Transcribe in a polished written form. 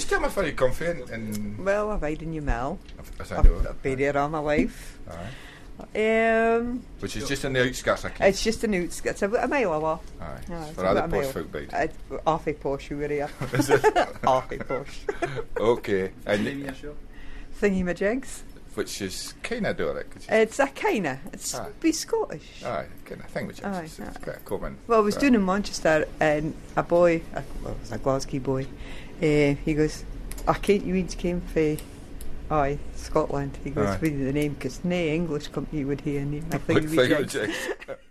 just tell me if you comfy and Well, I've had in your mill. as I know. I've been here all my life. Aye. Which is just in the outskirts of Keith. It's just an outskirts, about a mile away. Aye. It's For other about a posh mile. folk bide. Awfully posh you were here. Is it? Awfully posh. Okay. And Thingy-majigs. which is kind of Doric. It's a kinda. It's Aye. be Scottish. Aye, kind of thing which Aye, is aye. kind of common. Well, I was Right. doing in Manchester, and a boy, well, it was a Glasgow boy, he goes, I can't you weeds came from, Scotland. He goes, Aye. with the name, because no English company would hear any. I What think thing which is?